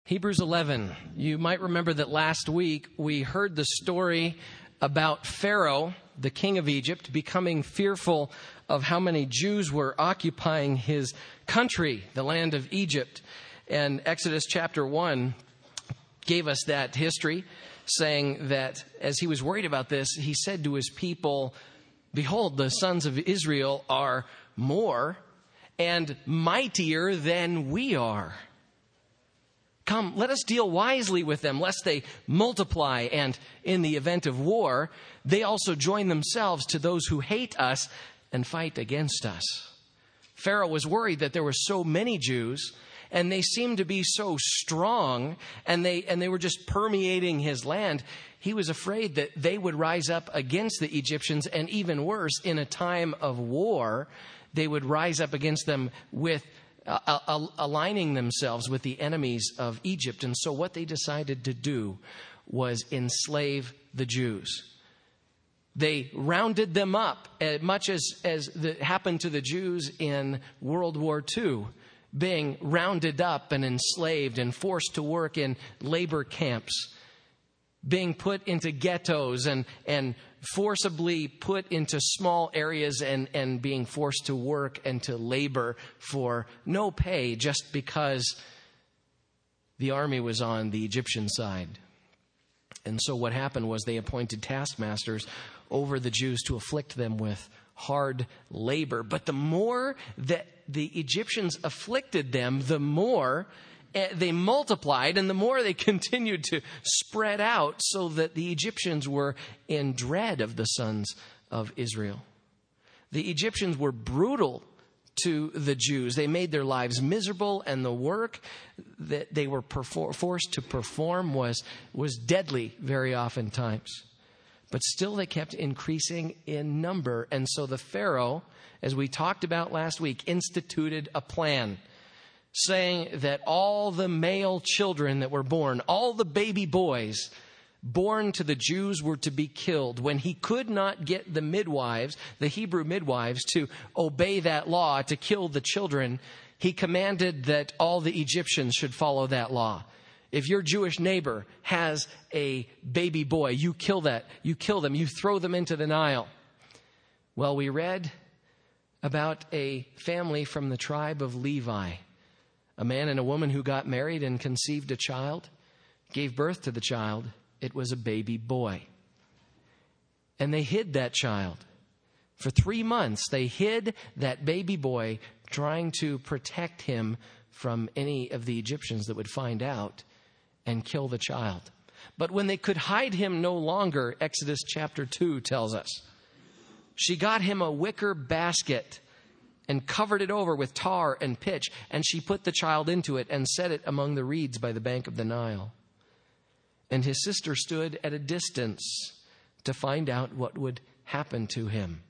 Hebrews 11. You might remember that last week we heard the story about Pharaoh, the king of Egypt, becoming fearful of how many Jews were occupying his country, the land of Egypt. And Exodus chapter 1 gave us that history, saying that as he was worried about this, he said to his people, "Behold, the sons of Israel are more and mightier than we are. Come, let us deal wisely with them, lest they multiply, and in the event of war, they also join themselves to those who hate us and fight against us." Pharaoh was worried that there were so many Jews, and they seemed to be so strong, and they were just permeating his land. He was afraid that they would rise up against the Egyptians, and even worse, in a time of war, they would rise up against them with aligning themselves with the enemies of Egypt. And so what they decided to do was enslave the Jews. They rounded them up, much as happened to the Jews in World War II, being rounded up and enslaved and forced to work in labor camps, being put into ghettos and forcibly put into small areas and being forced to work and to labor for no pay just because the army was on the Egyptian side. And so what happened was they appointed taskmasters over the Jews to afflict them with hard labor. But the more that the Egyptians afflicted them, the more they multiplied, and the more they continued to spread out, so that the Egyptians were in dread of the sons of Israel. The Egyptians were brutal to the Jews. They made their lives miserable, and the work that they were forced to perform was deadly very often times. But still they kept increasing in number. And so the Pharaoh, as we talked about last week, instituted a plan, saying that all the male children that were born, all the baby boys born to the Jews, were to be killed. When he could not get the midwives, the Hebrew midwives, to obey that law, to kill the children, he commanded that all the Egyptians should follow that law. If your Jewish neighbor has a baby boy, you kill that. You kill them. You throw them into the Nile. Well, we read about a family from the tribe of Levi, a man and a woman who got married and conceived a child, gave birth to the child. It was a baby boy. And they hid that child. For 3 months, they hid that baby boy, trying to protect him from any of the Egyptians that would find out and kill the child. But when they could hide him no longer, Exodus chapter 2 tells us, she got him a wicker basket and covered it over with tar and pitch, and she put the child into it and set it among the reeds by the bank of the Nile. And his sister stood at a distance to find out what would happen to him.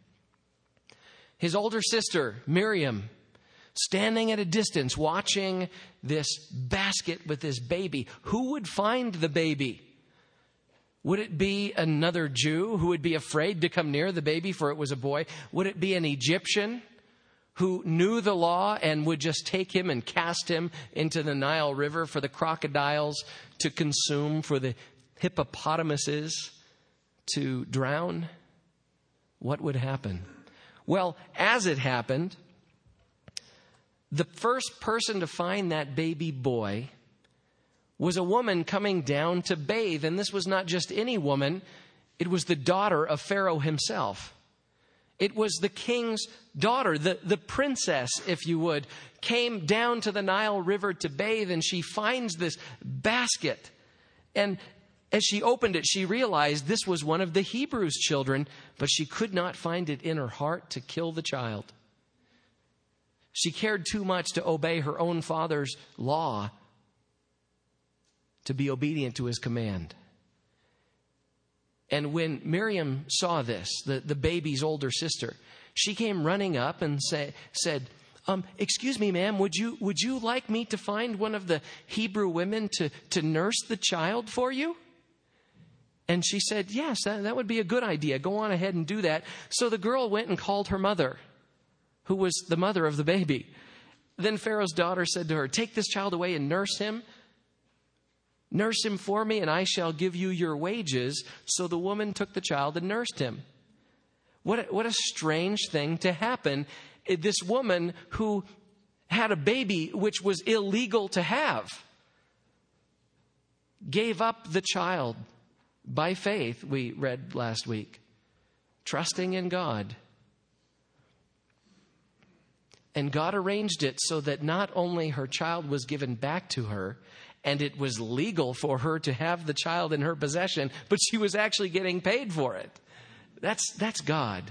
His older sister, Miriam, standing at a distance, watching this basket with this baby. Who would find the baby? Would it be another Jew who would be afraid to come near the baby, for it was a boy? Would it be an Egyptian who knew the law and would just take him and cast him into the Nile River for the crocodiles to consume, for the hippopotamuses to drown? What would happen? Well, as it happened, the first person to find that baby boy was a woman coming down to bathe. And this was not just any woman. It was the daughter of Pharaoh himself. It was the king's daughter, the princess, if you would, came down to the Nile River to bathe, and she finds this basket. And as she opened it, she realized this was one of the Hebrews' children, but she could not find it in her heart to kill the child. She cared too much to obey her own father's law to be obedient to his command. And when Miriam saw this, the baby's older sister, she came running up and said, "Excuse me, ma'am, would you like me to find one of the Hebrew women to nurse the child for you?" And she said, "Yes, that would be a good idea. Go on ahead and do that." So the girl went and called her mother, who was the mother of the baby. Then Pharaoh's daughter said to her, "Take this child away and nurse him, Nurse him for me, and I shall give you your wages." So the woman took the child and nursed him. What a strange thing to happen. This woman who had a baby which was illegal to have gave up the child by faith, we read last week, trusting in God. And God arranged it so that not only her child was given back to her, and it was legal for her to have the child in her possession, but she was actually getting paid for it. That's God.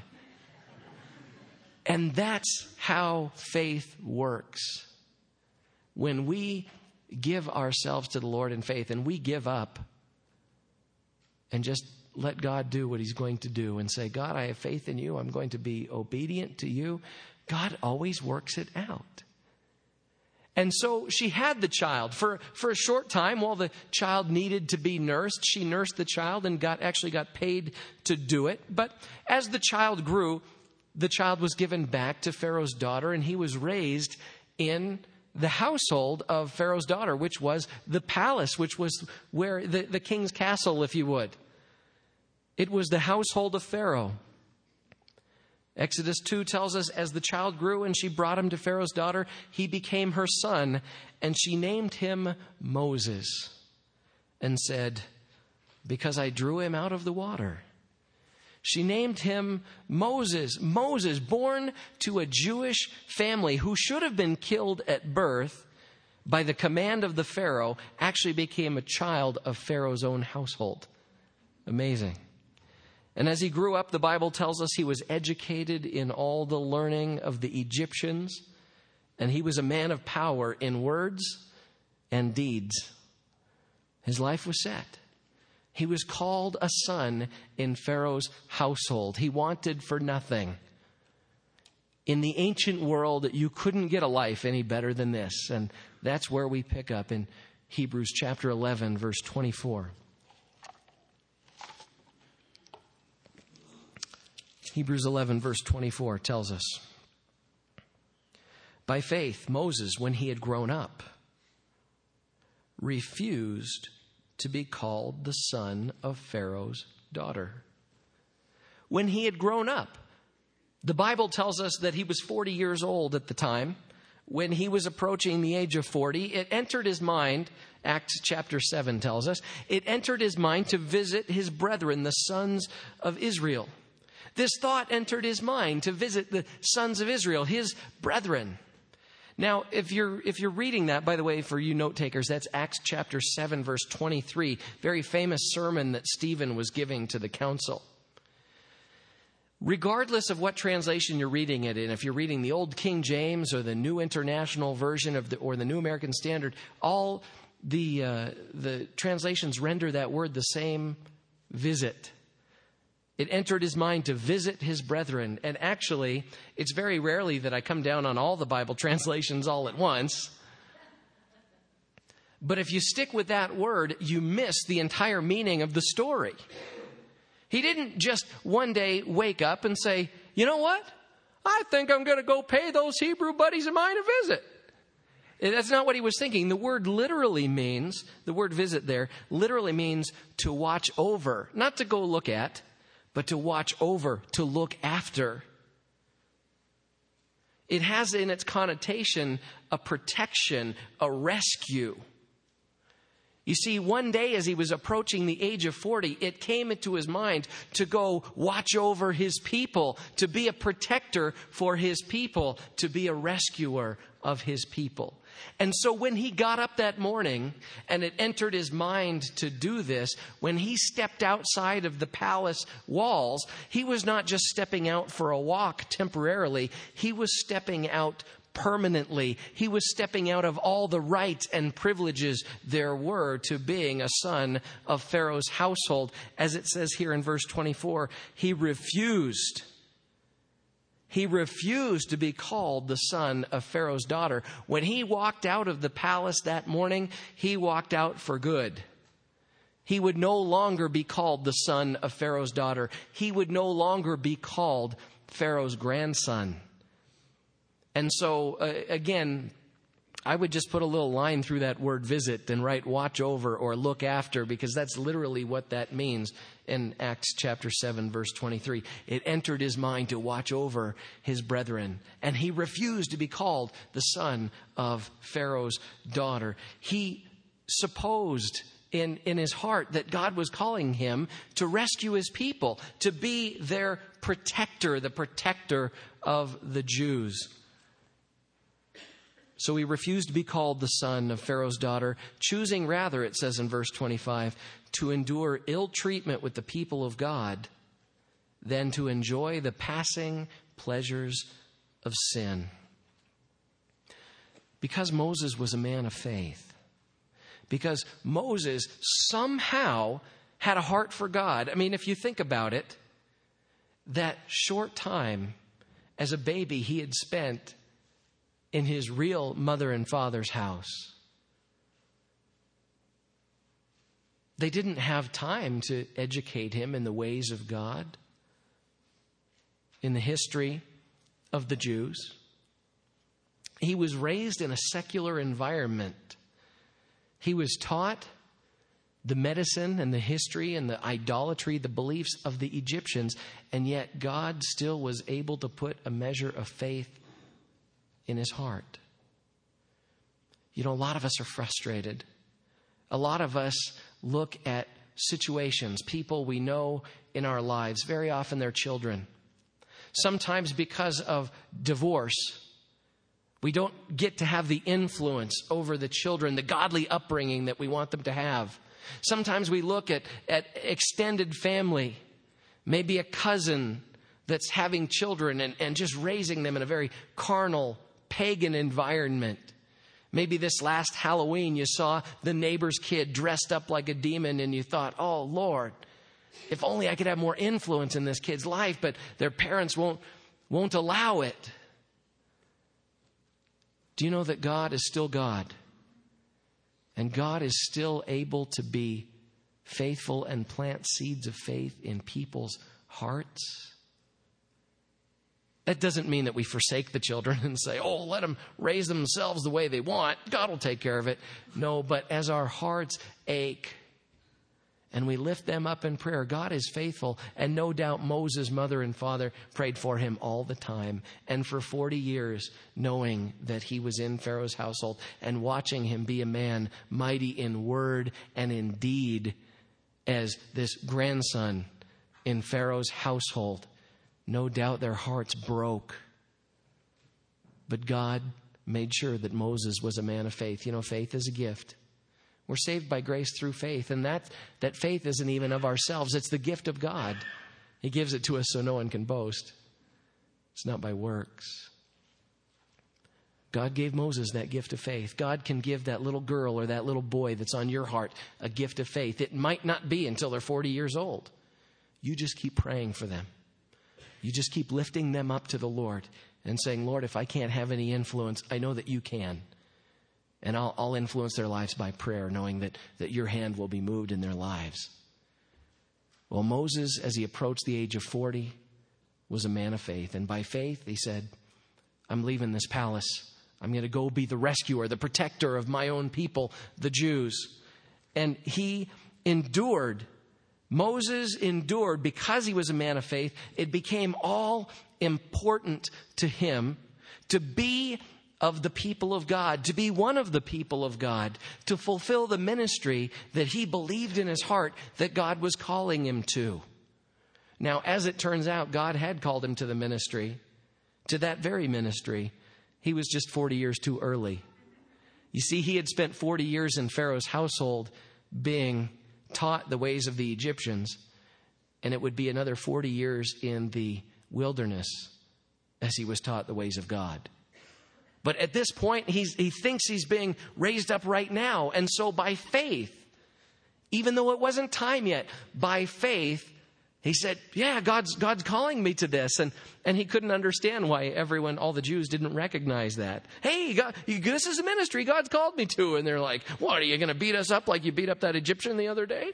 And that's how faith works. When we give ourselves to the Lord in faith and we give up and just let God do what he's going to do and say, "God, I have faith in you. I'm going to be obedient to you." God always works it out. And so she had the child for a short time while the child needed to be nursed. She nursed the child and actually got paid to do it. But as the child grew, the child was given back to Pharaoh's daughter, and he was raised in the household of Pharaoh's daughter, which was the palace, which was where the king's castle, if you would. It was the household of Pharaoh. Exodus 2 tells us, as the child grew and she brought him to Pharaoh's daughter, he became her son, and she named him Moses and said, "Because I drew him out of the water." She named him Moses. Moses, born to a Jewish family who should have been killed at birth by the command of the Pharaoh, actually became a child of Pharaoh's own household. Amazing. And as he grew up, the Bible tells us he was educated in all the learning of the Egyptians, and he was a man of power in words and deeds. His life was set. He was called a son in Pharaoh's household. He wanted for nothing. In the ancient world, you couldn't get a life any better than this. And that's where we pick up in Hebrews chapter 11, verse 24. Hebrews 11, verse 24 tells us, "By faith, Moses, when he had grown up, refused to be called the son of Pharaoh's daughter." When he had grown up, the Bible tells us that he was 40 years old at the time. When he was approaching the age of 40, it entered his mind, Acts chapter 7 tells us, it entered his mind to visit his brethren, the sons of Israel. This thought entered his mind to visit the sons of Israel, his brethren. Now, if you're reading that, by the way, for you note takers, that's Acts chapter 7, verse 23, very famous sermon that Stephen was giving to the council. Regardless of what translation you're reading it in, if you're reading the Old King James or the New International Version or the New American Standard, all the translations render that word the same: visit. It entered his mind to visit his brethren. And actually, it's very rarely that I come down on all the Bible translations all at once. But if you stick with that word, you miss the entire meaning of the story. He didn't just one day wake up and say, "You know what? I think I'm going to go pay those Hebrew buddies of mine a visit." That's not what he was thinking. The word visit there literally means to watch over, not to go look at, but to watch over, to look after. It has in its connotation a protection, a rescue. You see, one day as he was approaching the age of 40, it came into his mind to go watch over his people, to be a protector for his people, to be a rescuer of his people. And so when he got up that morning and it entered his mind to do this, when he stepped outside of the palace walls, he was not just stepping out for a walk temporarily. He was stepping out permanently. He was stepping out of all the rights and privileges there were to being a son of Pharaoh's household. As it says here in verse 24, he refused to be called the son of Pharaoh's daughter. When he walked out of the palace that morning, he walked out for good. He would no longer be called the son of Pharaoh's daughter. He would no longer be called Pharaoh's grandson. And so, again, I would just put a little line through that word visit and write watch over or look after, because that's literally what that means in Acts chapter 7, verse 23. It entered his mind to watch over his brethren, and he refused to be called the son of Pharaoh's daughter. He supposed in his heart that God was calling him to rescue his people, to be their protector, the protector of the Jews. So he refused to be called the son of Pharaoh's daughter, choosing rather, it says in verse 25, to endure ill treatment with the people of God than to enjoy the passing pleasures of sin. Because Moses was a man of faith, because Moses somehow had a heart for God. I mean, if you think about it, that short time as a baby he had spent in his real mother and father's house, they didn't have time to educate him in the ways of God, in the history of the Jews. He was raised in a secular environment. He was taught the medicine and the history and the idolatry, the beliefs of the Egyptians, and yet God still was able to put a measure of faith in his heart. You know, a lot of us are frustrated. A lot of us look at situations, people we know in our lives, very often they're children. Sometimes because of divorce, we don't get to have the influence over the children, the godly upbringing that we want them to have. Sometimes we look at extended family, maybe a cousin that's having children and just raising them in a very carnal, pagan environment. Maybe this last Halloween you saw the neighbor's kid dressed up like a demon and you thought, oh Lord, if only I could have more influence in this kid's life, but their parents won't allow it. Do you know that God is still God? And God is still able to be faithful and plant seeds of faith in people's hearts? That doesn't mean that we forsake the children and say, oh, let them raise themselves the way they want. God will take care of it. No, but as our hearts ache and we lift them up in prayer, God is faithful. And no doubt Moses' mother and father prayed for him all the time. And for 40 years, knowing that he was in Pharaoh's household and watching him be a man mighty in word and in deed as this grandson in Pharaoh's household. No doubt their hearts broke. But God made sure that Moses was a man of faith. You know, faith is a gift. We're saved by grace through faith. And that faith isn't even of ourselves. It's the gift of God. He gives it to us so no one can boast. It's not by works. God gave Moses that gift of faith. God can give that little girl or that little boy that's on your heart a gift of faith. It might not be until they're 40 years old. You just keep praying for them. You just keep lifting them up to the Lord and saying, Lord, if I can't have any influence, I know that you can. And I'll influence their lives by prayer, knowing that your hand will be moved in their lives. Well, Moses, as he approached the age of 40, was a man of faith. And by faith, he said, I'm leaving this palace. I'm going to go be the rescuer, the protector of my own people, the Jews. And he endured. Moses endured because he was a man of faith. It became all important to him to be of the people of God, to be one of the people of God, to fulfill the ministry that he believed in his heart that God was calling him to. Now, as it turns out, God had called him to the ministry, to that very ministry. He was just 40 years too early. You see, he had spent 40 years in Pharaoh's household being taught the ways of the Egyptians, and it would be another 40 years in the wilderness as he was taught the ways of God. But at this point, he thinks he's being raised up right now. And so by faith, even though it wasn't time yet, by faith, he said, yeah, God's calling me to this. And he couldn't understand why all the Jews didn't recognize that. Hey, God, this is a ministry God's called me to. And they're like, what, are you going to beat us up like you beat up that Egyptian the other day?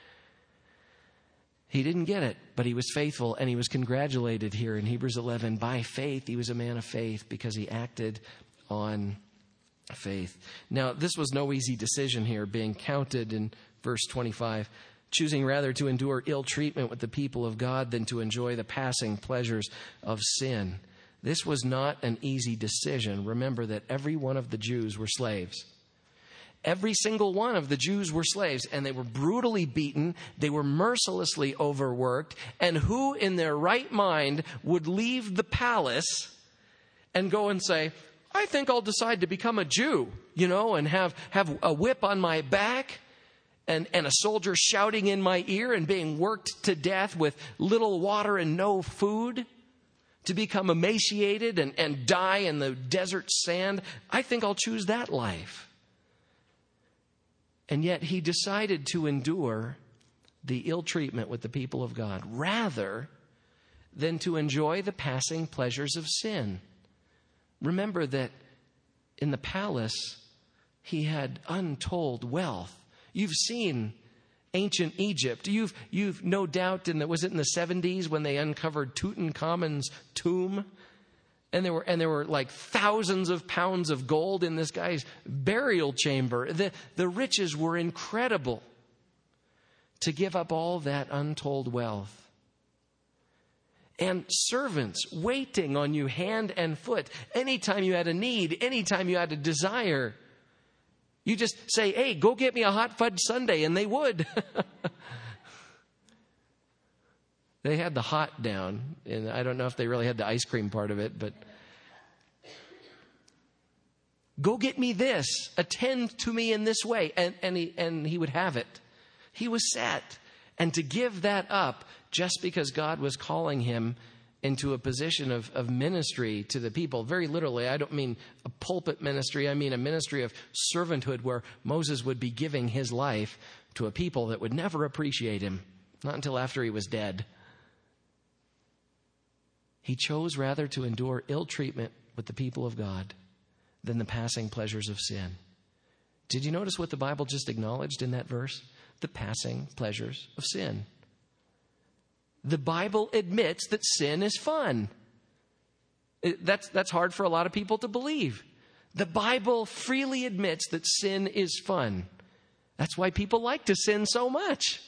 He didn't get it, but he was faithful, and he was congratulated here in Hebrews 11. By faith, he was a man of faith because he acted on faith. Now, this was no easy decision here, being counted in verse 25, choosing rather to endure ill treatment with the people of God than to enjoy the passing pleasures of sin. This was not an easy decision. Remember that every one of the Jews were slaves. Every single one of the Jews were slaves, and they were brutally beaten. They were mercilessly overworked. And who in their right mind would leave the palace and go and say, I think I'll decide to become a Jew, and have a whip on my back and a soldier shouting in my ear and being worked to death with little water and no food, to become emaciated and die in the desert sand? I think I'll choose that life. And yet he decided to endure the ill treatment with the people of God rather than to enjoy the passing pleasures of sin. Remember that in the palace, he had untold wealth. You've seen ancient Egypt. You've no doubt, was it in the 70s when they uncovered Tutankhamun's tomb? And there were like thousands of pounds of gold in this guy's burial chamber. The riches were incredible. To give up all that untold wealth. And servants waiting on you hand and foot. Anytime you had a need, anytime you had a desire. You just say, hey, go get me a hot fudge sundae, and they would. They had the hot down, and I don't know if they really had the ice cream part of it, but go get me this, attend to me in this way, and he would have it. He was set. And to give that up just because God was calling him into a position of ministry to the people. Very literally, I don't mean a pulpit ministry. I mean a ministry of servanthood where Moses would be giving his life to a people that would never appreciate him, not until after he was dead. He chose rather to endure ill treatment with the people of God than the passing pleasures of sin. Did you notice what the Bible just acknowledged in that verse? The passing pleasures of sin. The Bible admits that sin is fun. That's hard for a lot of people to believe. The Bible freely admits that sin is fun. That's why people like to sin so much.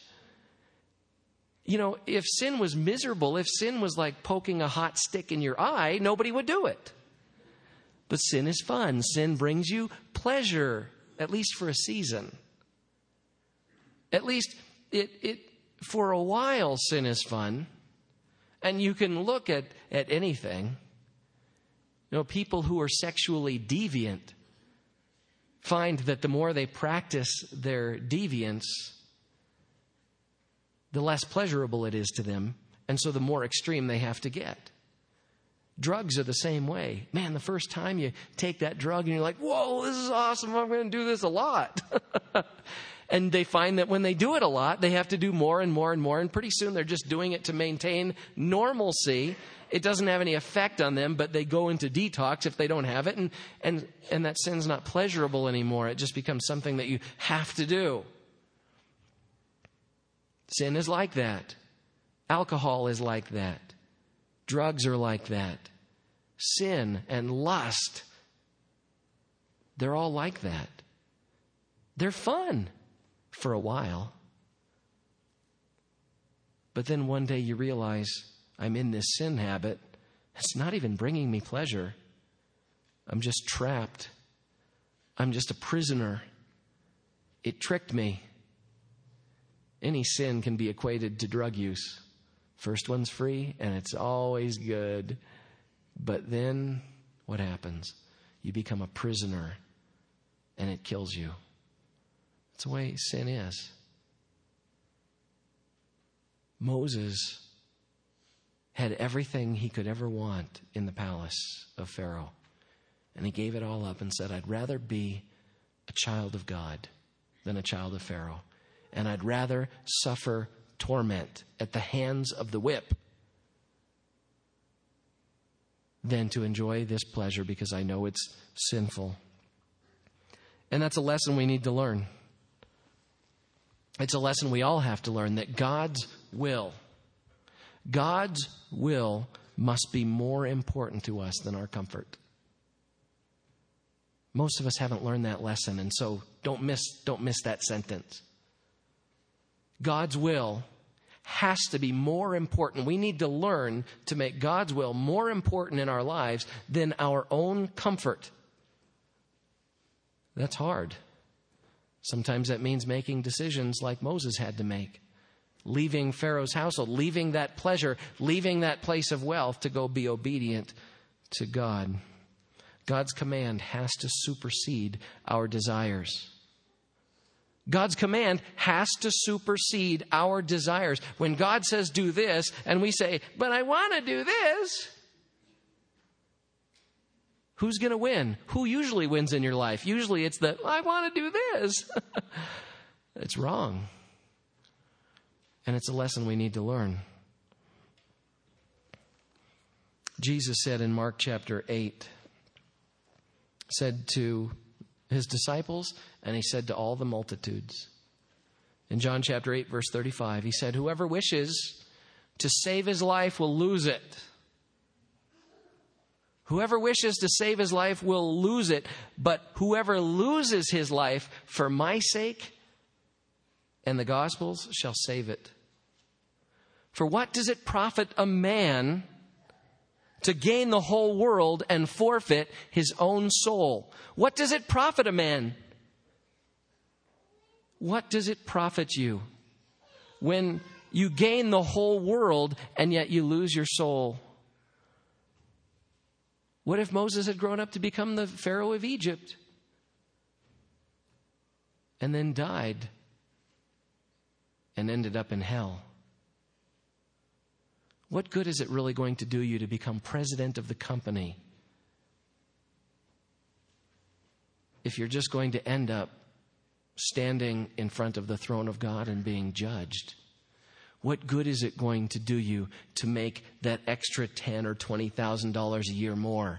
If sin was miserable, if sin was like poking a hot stick in your eye, nobody would do it. But sin is fun. Sin brings you pleasure, at least for a season. At least it for a while, sin is fun. And you can look at anything. People who are sexually deviant find that the more they practice their deviance, the less pleasurable it is to them. And so the more extreme they have to get. Drugs are the same way. Man, the first time you take that drug and you're like, whoa, this is awesome. I'm going to do this a lot. And they find that when they do it a lot, they have to do more and more and more. And pretty soon they're just doing it to maintain normalcy. It doesn't have any effect on them, but they go into detox if they don't have it. And that sin's not pleasurable anymore. It just becomes something that you have to do. Sin is like that. Alcohol is like that. Drugs are like that. Sin and lust, they're all like that. They're fun for a while. But then one day you realize, I'm in this sin habit. It's not even bringing me pleasure. I'm just trapped. I'm just a prisoner. It tricked me. Any sin can be equated to drug use. First one's free, and it's always good. But then, what happens? You become a prisoner, and it kills you. That's the way sin is. Moses had everything he could ever want in the palace of Pharaoh. And he gave it all up and said, I'd rather be a child of God than a child of Pharaoh. And I'd rather suffer torment at the hands of the whip than to enjoy this pleasure because I know it's sinful. And that's a lesson we need to learn. It's a lesson we all have to learn, that God's will must be more important to us than our comfort. Most of us haven't learned that lesson, and so don't miss that sentence. God's will has to be more important. We need to learn to make God's will more important in our lives than our own comfort. That's hard. Sometimes that means making decisions like Moses had to make. Leaving Pharaoh's household, leaving that pleasure, leaving that place of wealth to go be obedient to God. God's command has to supersede our desires. God's command has to supersede our desires. When God says do this, and we say, but I want to do this, who's going to win? Who usually wins in your life? Usually it's the, I want to do this. It's wrong. And it's a lesson we need to learn. Jesus said in Mark chapter 8, said to his disciples, and he said to all the multitudes. In John chapter 8, verse 35, he said, whoever wishes to save his life will lose it. Whoever wishes to save his life will lose it, but whoever loses his life for my sake and the gospel's shall save it. For what does it profit a man to gain the whole world and forfeit his own soul? What does it profit a man? What does it profit you when you gain the whole world and yet you lose your soul? What if Moses had grown up to become the Pharaoh of Egypt and then died and ended up in hell? What good is it really going to do you to become president of the company if you're just going to end up standing in front of the throne of God and being judged? What good is it going to do you to make that extra $10,000 or $20,000 a year more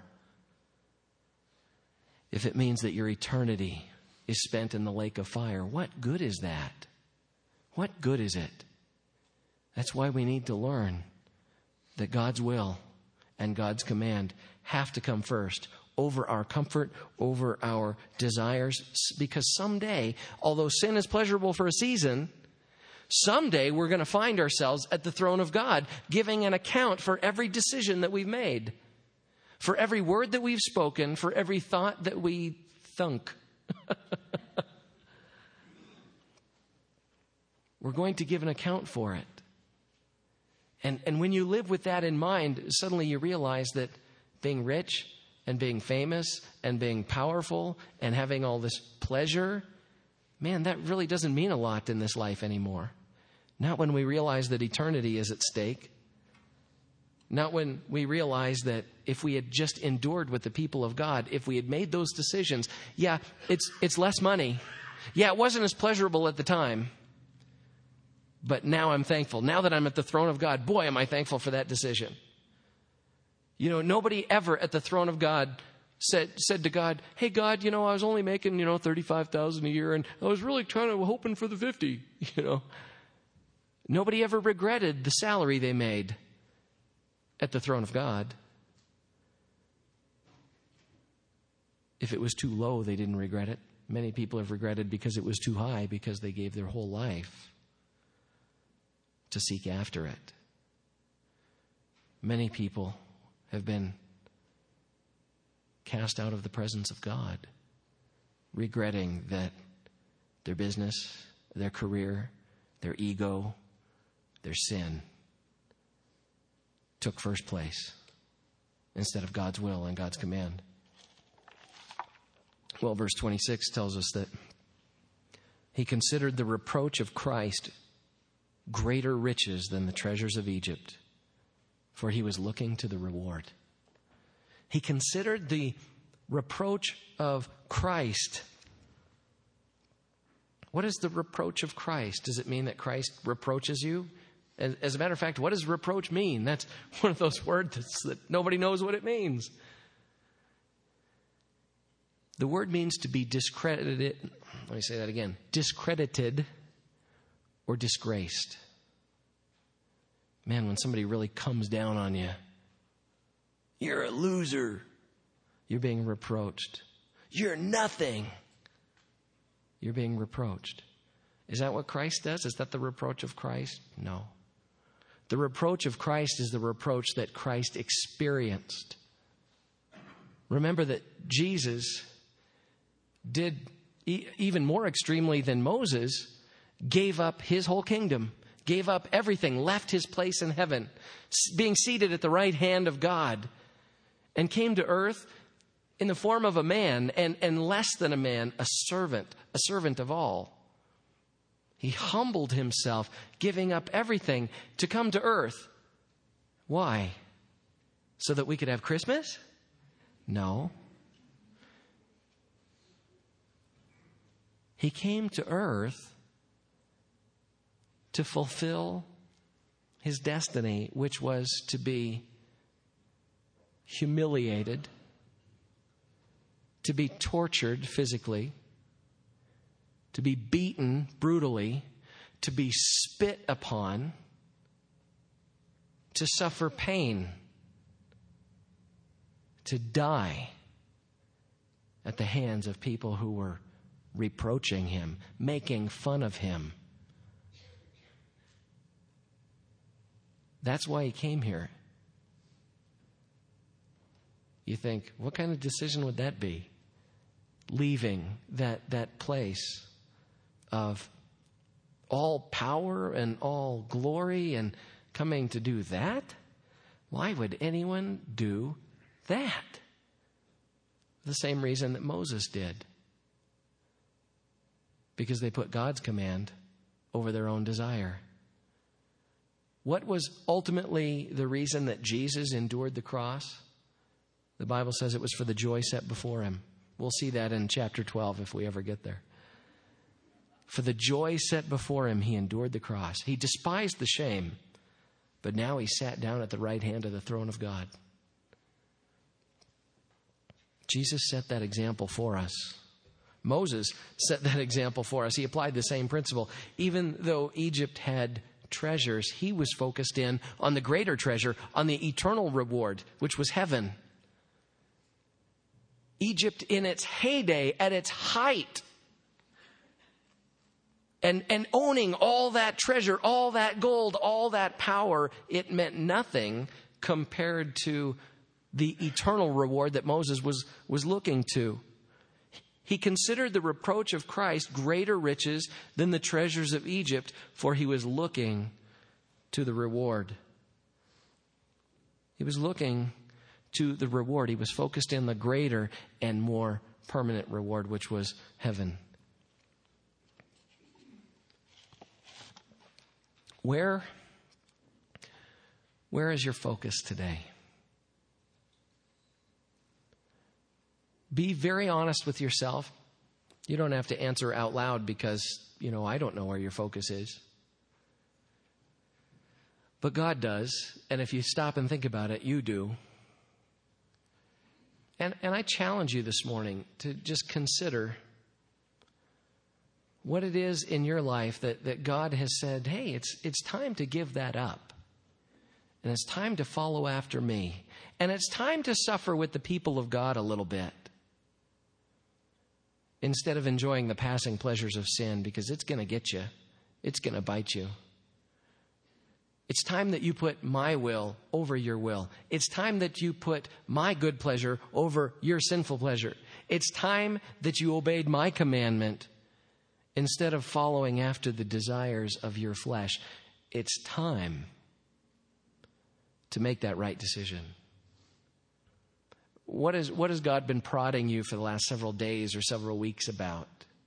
if it means that your eternity is spent in the lake of fire? What good is that? What good is it? That's why we need to learn that God's will and God's command have to come first over our comfort, over our desires. Because someday, although sin is pleasurable for a season, someday we're going to find ourselves at the throne of God, giving an account for every decision that we've made, for every word that we've spoken, for every thought that we thunk. We're going to give an account for it. And when you live with that in mind, suddenly you realize that being rich and being famous and being powerful and having all this pleasure, man, that really doesn't mean a lot in this life anymore. Not when we realize that eternity is at stake. Not when we realize that if we had just endured with the people of God, if we had made those decisions, yeah, it's less money. Yeah, it wasn't as pleasurable at the time. But now I'm thankful. Now that I'm at the throne of God, boy, am I thankful for that decision. You know, nobody ever at the throne of God said to God, hey, God, I was only making, $35,000 a year, and I was really hoping for the 50, Nobody ever regretted the salary they made at the throne of God. If it was too low, they didn't regret it. Many people have regretted because it was too high, because they gave their whole life to seek after it. Many people have been cast out of the presence of God, regretting that their business, their career, their ego, their sin took first place instead of God's will and God's command. Well, verse 26 tells us that he considered the reproach of Christ greater riches than the treasures of Egypt, for he was looking to the reward. He considered the reproach of Christ. What is the reproach of Christ? Does it mean that Christ reproaches you? As a matter of fact, what does reproach mean? That's one of those words that nobody knows what it means. The word means to be discredited. Let me say that again. Discredited or disgraced. Man, when somebody really comes down on you, you're a loser. You're being reproached. You're nothing. You're being reproached. Is that what Christ does? Is that the reproach of Christ? No. The reproach of Christ is the reproach that Christ experienced. Remember that Jesus did even more extremely than Moses, gave up his whole kingdom, gave up everything, left his place in heaven, being seated at the right hand of God, and came to earth in the form of a man, and less than a man, a servant of all. He humbled himself, giving up everything to come to earth. Why? So that we could have Christmas? No. He came to earth to fulfill his destiny, which was to be humiliated, to be tortured physically, to be beaten brutally, to be spit upon, to suffer pain, to die at the hands of people who were reproaching him, making fun of him. That's why he came here. You think, what kind of decision would that be? Leaving that place of all power and all glory and coming to do that? Why would anyone do that? The same reason that Moses did. Because they put God's command over their own desire. What was ultimately the reason that Jesus endured the cross? The Bible says it was for the joy set before him. We'll see that in chapter 12 if we ever get there. For the joy set before him, he endured the cross. He despised the shame, but now he sat down at the right hand of the throne of God. Jesus set that example for us. Moses set that example for us. He applied the same principle. Even though Egypt had treasures, he was focused in on the greater treasure, on the eternal reward, which was heaven. Egypt in its heyday, at its height, and owning all that treasure, all that gold, all that power, it meant nothing compared to the eternal reward that Moses was looking to. He considered the reproach of Christ greater riches than the treasures of Egypt, for he was looking to the reward. He was looking to the reward. He was focused in the greater and more permanent reward, which was heaven. Where is your focus today? Be very honest with yourself. You don't have to answer out loud because, I don't know where your focus is. But God does. And if you stop and think about it, you do. And I challenge you this morning to just consider what it is in your life that God has said, hey, it's time to give that up. And it's time to follow after me. And it's time to suffer with the people of God a little bit. Instead of enjoying the passing pleasures of sin, because it's going to get you. It's going to bite you. It's time that you put my will over your will. It's time that you put my good pleasure over your sinful pleasure. It's time that you obeyed my commandment instead of following after the desires of your flesh. It's time to make that right decision. What has God been prodding you for the last several days or several weeks about?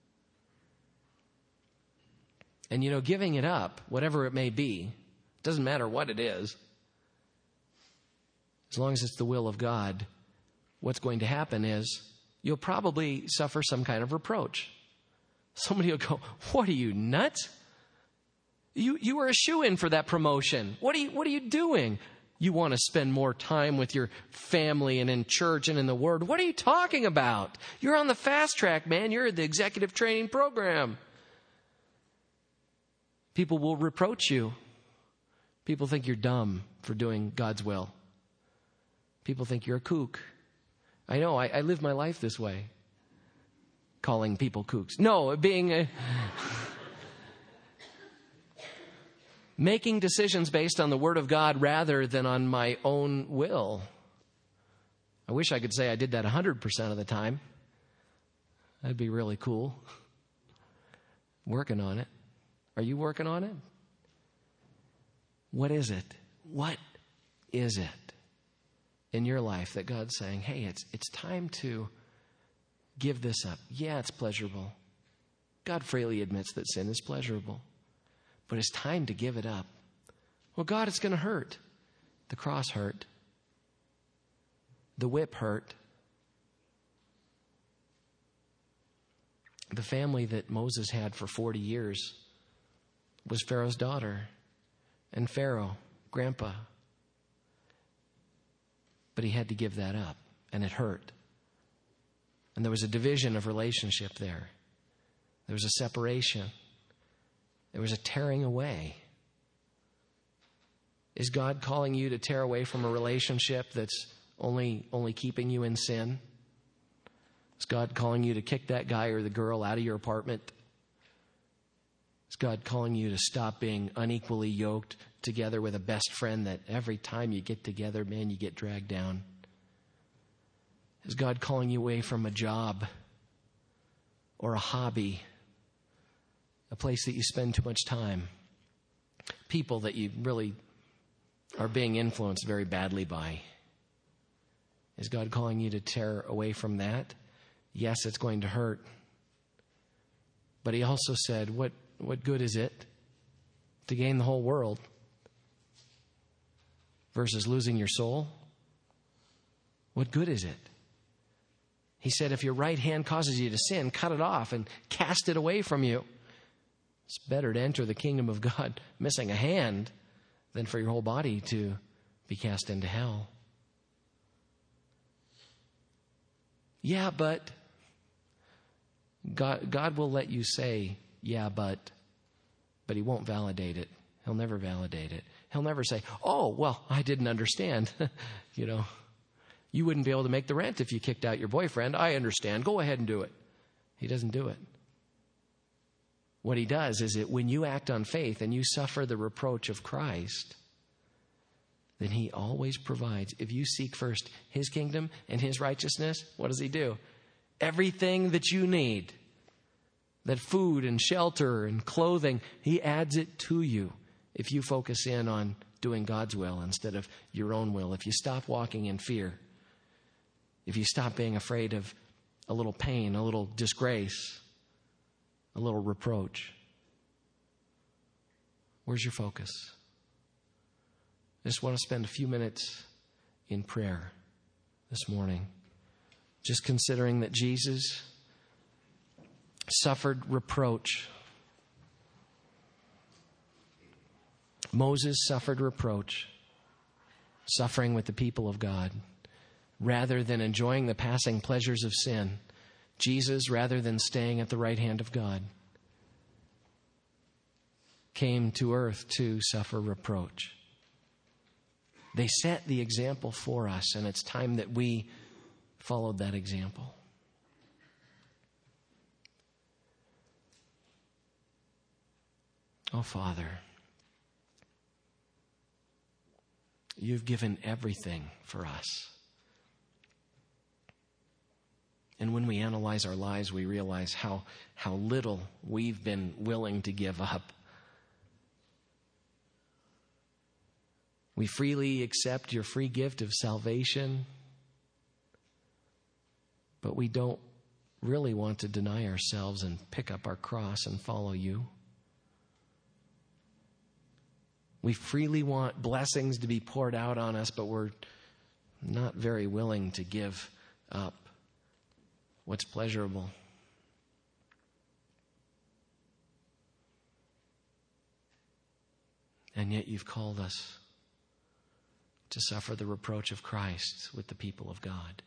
And giving it up, whatever it may be, doesn't matter what it is. As long as it's the will of God, what's going to happen is you'll probably suffer some kind of reproach. Somebody will go, what are you, nuts? You were a shoo-in for that promotion. What are you doing? You want to spend more time with your family and in church and in the Word. What are you talking about? You're on the fast track, man. You're in the executive training program. People will reproach you. People think you're dumb for doing God's will. People think you're a kook. I know, I live my life this way. calling people kooks. No, being making decisions based on the Word of God rather than on my own will. I wish I could say I did that 100% of the time. That'd be really cool. Working on it. Are you working on it? What is it? What is it in your life that God's saying, hey, it's time to give this up? Yeah, it's pleasurable. God freely admits that sin is pleasurable. But it's time to give it up. Well, God, it's going to hurt. The cross hurt. The whip hurt. The family that Moses had for 40 years was Pharaoh's daughter and Pharaoh, grandpa. But he had to give that up, and it hurt. And there was a division of relationship there. There was a separation. There was a tearing away. Is God calling you to tear away from a relationship that's only keeping you in sin? Is God calling you to kick that guy or the girl out of your apartment? Is God calling you to stop being unequally yoked together with a best friend that every time you get together, man, you get dragged down? Is God calling you away from a job or a hobby, a place that you spend too much time, people that you really are being influenced very badly by? Is God calling you to tear away from that? Yes, it's going to hurt. But he also said, what good is it to gain the whole world versus losing your soul? What good is it? He said, if your right hand causes you to sin, cut it off and cast it away from you. It's better to enter the kingdom of God missing a hand than for your whole body to be cast into hell. Yeah, but God will let you say, yeah, but he won't validate it. He'll never validate it. He'll never say, oh, well, I didn't understand. You wouldn't be able to make the rent if you kicked out your boyfriend. I understand. Go ahead and do it. He doesn't do it. What he does is that when you act on faith and you suffer the reproach of Christ, then he always provides. If you seek first his kingdom and his righteousness, what does he do? Everything that you need, that food and shelter and clothing, he adds it to you if you focus in on doing God's will instead of your own will. If you stop walking in fear, if you stop being afraid of a little pain, a little disgrace, a little reproach. Where's your focus? I just want to spend a few minutes in prayer this morning, just considering that Jesus suffered reproach. Moses suffered reproach, suffering with the people of God. Rather than enjoying the passing pleasures of sin, Jesus, rather than staying at the right hand of God, came to earth to suffer reproach. They set the example for us, and it's time that we followed that example. Oh, Father, you've given everything for us. And when we analyze our lives, we realize how little we've been willing to give up. We freely accept your free gift of salvation, but we don't really want to deny ourselves and pick up our cross and follow you. We freely want blessings to be poured out on us, but we're not very willing to give up what's pleasurable. And yet you've called us to suffer the reproach of Christ with the people of God.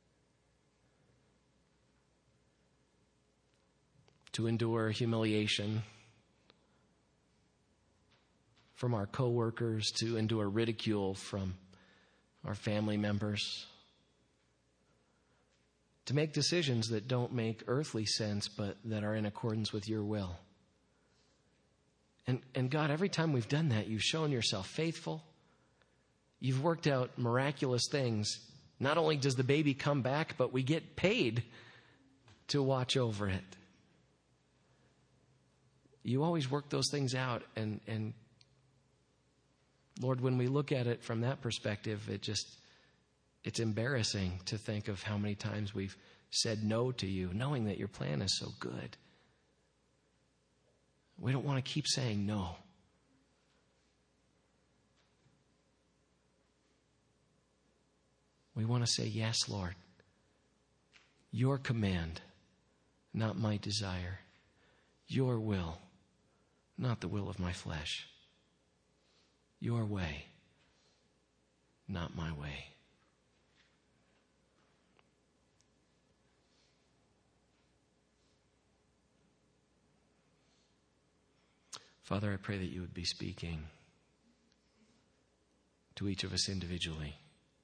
To endure humiliation from our coworkers, to endure ridicule from our family members, to make decisions that don't make earthly sense, but that are in accordance with your will. And God, every time we've done that, you've shown yourself faithful. You've worked out miraculous things. Not only does the baby come back, but we get paid to watch over it. You always work those things out. And Lord, when we look at it from that perspective, it's embarrassing to think of how many times we've said no to you, knowing that your plan is so good. We don't want to keep saying no. We want to say, yes, Lord. Your command, not my desire. Your will, not the will of my flesh. Your way, not my way. Father, I pray that you would be speaking to each of us individually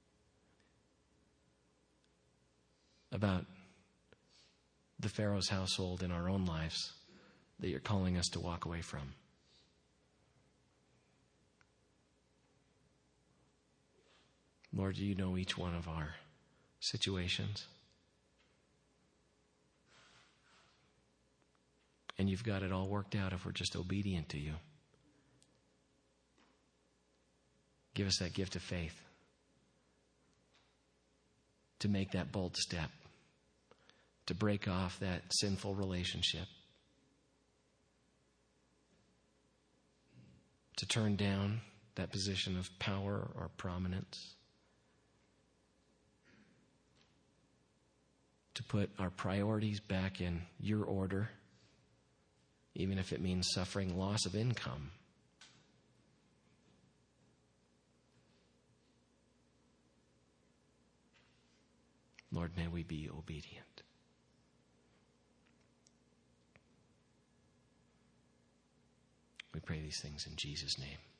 about the Pharaoh's household in our own lives that you're calling us to walk away from. Lord, you know each one of our situations. And you've got it all worked out if we're just obedient to you. Give us that gift of faith to make that bold step, to break off that sinful relationship, to turn down that position of power or prominence, to put our priorities back in your order, even if it means suffering loss of income. Lord, may we be obedient. We pray these things in Jesus' name.